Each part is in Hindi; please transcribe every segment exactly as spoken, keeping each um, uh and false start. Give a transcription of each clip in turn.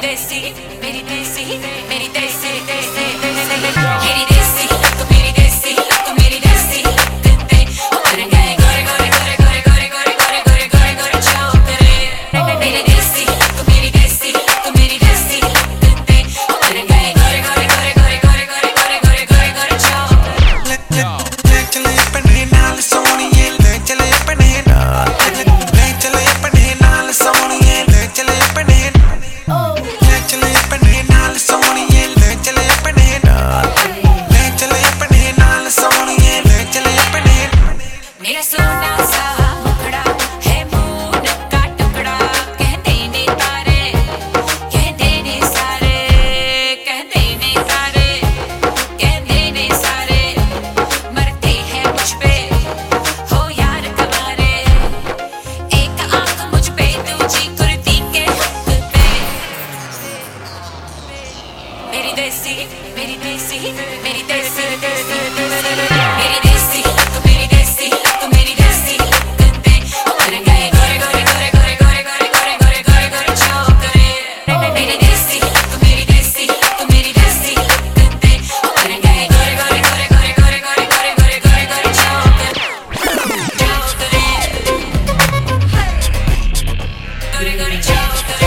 देसी मेरी देसी मेरी देसी देसी मेरी देसी तू मेरी देसी तू मेरी देसी लगते ओ बन गए गोरे गोरे गोरे गोरे गोरे गोरे गोरे गोरे गोरे छोकरे मेरी देसी तू मेरी देसी तू मेरी देसी लगते ओ बन गए गोरे गोरे गोरे गोरे गोरे गोरे गोरे गोरे गोरे छोकरे ले चले अपने नाल सोनिए ले चले अपने नाल ले चले अपने नाल सोनिए ले चले अपने ले चले अपने नाल सोनिए ले चले अपने नाल ले चले अपने नाल सोनिए ले चले अपने मेरा सोना सा मुखड़ा है मून का टुकड़ा कहते ने तारे कहते ने सारे कहते ने सारे कहते ने सारे मरते हैं मुझ पे हो यार तुम्हारे एक आंख मुझ पे दूजी कुर्ती के हक पे मेरी देसी मेरी देसी मेरी देसी देसी मेरी देसी तू मेरी देसी तू मेरी देसी लगते ओ बन गए गोरे गोरे गोरे गोरे गोरे गोरे गोरे गोरे गोरे गोरे छोकरे मेरी देसी तू मेरी देसी तू मेरी देसी लगते ओ बन गए गोरे गोरे गोरे गोरे गोरे गोरे गोरे गोरे गोरे गोरे छोकरे छोकरे गोरे गोरे छोकरे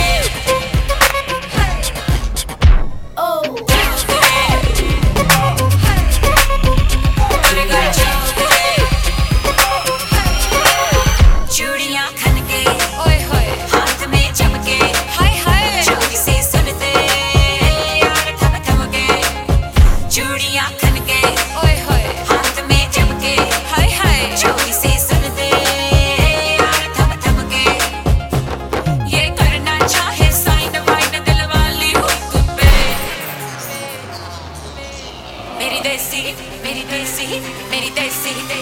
चूड़ियां खनके ओए होए हाथ में चमके हाय हाय चोरी से सुनते यार थम थम के चूड़ियां खनके ओए होए हाथ में चमके हाय हाय चोरी से सुनते यार थम थम के ये करना चाहे साइन वाइन दिल वाली हुक पे मेरी देसी मेरी देसी मेरी देसी